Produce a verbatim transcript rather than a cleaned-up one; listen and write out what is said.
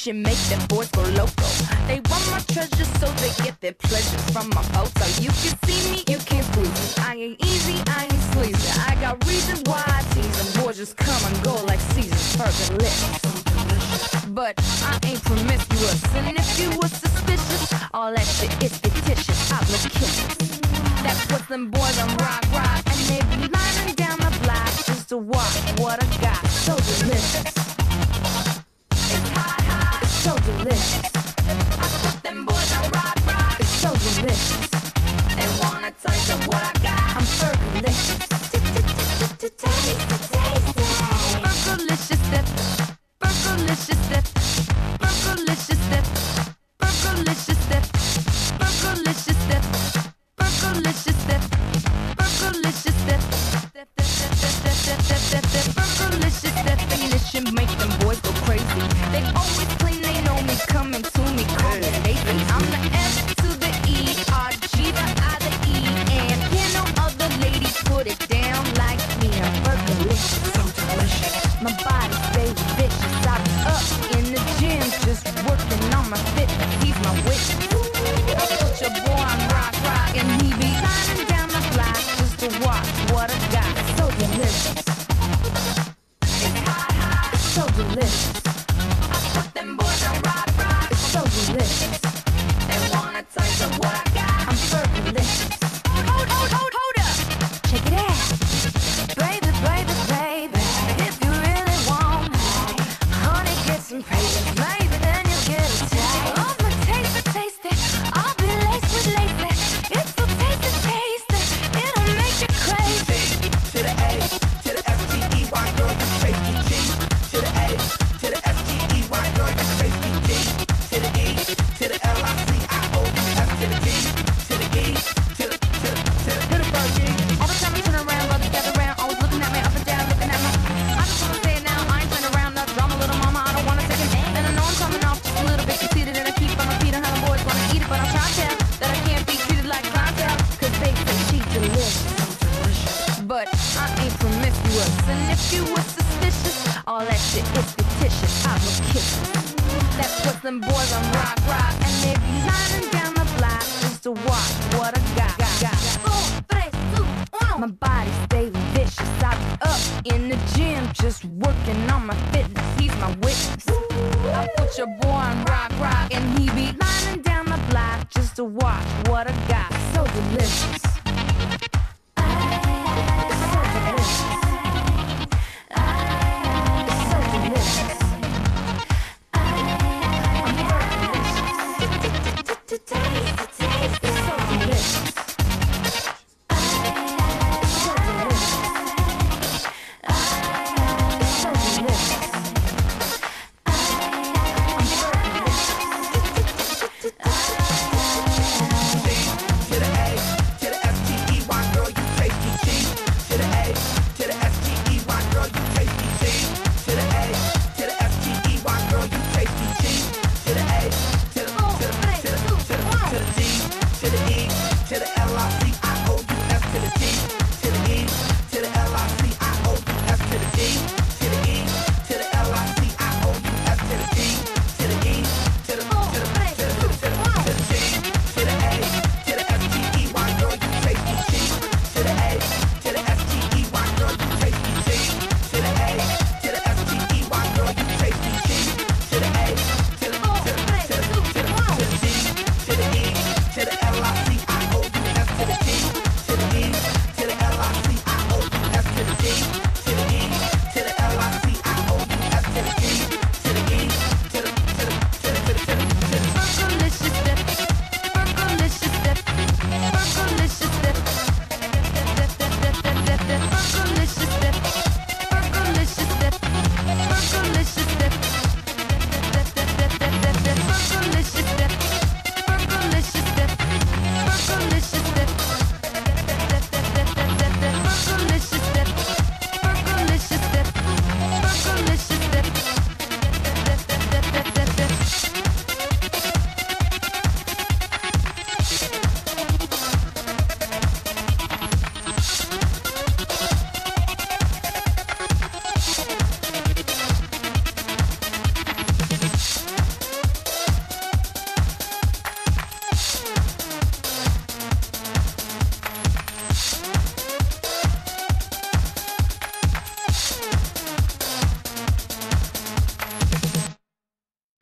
shit make them boys go loco. They want my treasures so they get their pleasures from my photo. You can see me, you can't squeeze me. I ain't easy, I ain't sleazy. I got reasons why I tease them. Boys just come and go like seasons, perfect lips. But I ain't promiscuous, and if you were suspicious, all that shit is fictitious. I look kisses. That's what them boys on rock rock, and they be lining down the block just to watch what I got. So delicious. It's hot, hot. It's so delicious. I put them boys on rock rock. It's so delicious. They wanna taste of what I got. I'm fergalicious. Taste, taste, fergalicious step. Fergalicious step. Fergalicious step. Fergalicious step. Fergalicious step. Fergalicious step. Fergalicious step. Fergalicious definition make them boys go crazy. They always claim they know me, coming to me, call me Nathan. I'm the F to the E, R, G, the I, the E, and can no other lady put it down like me. I'm fergalicious, so delicious. My body stays vicious. I be up in the gym, just working on my fitness. He's my witness. I put your boy on rock, rock, and he be climbing down the block just to watch what I got. So delicious. It's hot, hot. It's so delicious. I put them boys on rock, rock. It's so delicious. They wanna taste of what I got. I'm fergalicious. Hold, hold, hold, hold up. Check it out. Baby, baby, baby. If you really want me, honey, get some praise. Maybe then you'll get a taste. Oh, my taste, taste it. I'll be laced with lacy. It's so tasty, tasty. It'll make you crazy. To the A, to the F G E Y, girl, you crazy G. To the A, to the F G E Y, girl, you crazy G. To the E, to the L I C I O, F to the G, to the E, to the, to the, to the, to the bird G. All the time I turn around, brothers gather round, always looking at me up and down, looking at me. I just wanna say it now, I ain't turning around, that drama, little mama, I don't wanna take it. And I know I'm coming off just a little bit conceited, and I keep on my feet, and how the boys wanna eat it, but I'm trying to tell that I can't be treated like clientele, cause they say she's delicious. But I ain't promiscuous, and if you were suspicious, all that shit is fictitious. I will kiss it. That's what them boys on rock, rock, and they be lining down the block just to watch what I got. got, got. My body stays vicious. I be up in the gym, just working on my fitness. He's my witness. I put your boy on rock, rock, and he be lining down the block just to watch what I got. So delicious.